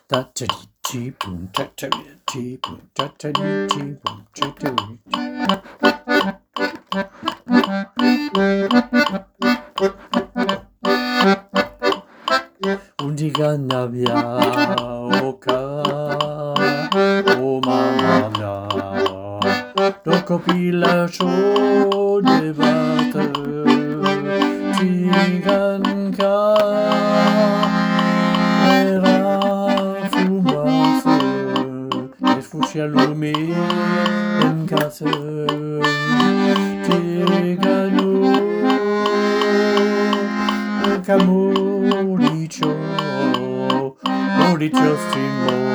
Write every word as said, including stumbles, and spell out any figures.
Da da dee dee boom, da da dee boom, da da dee dee boom, da da Undiga navia oka o mamma Dokopila show de vate Tiganka Fucialumi in Kasse Tiganu Camuricio Muricio Stimo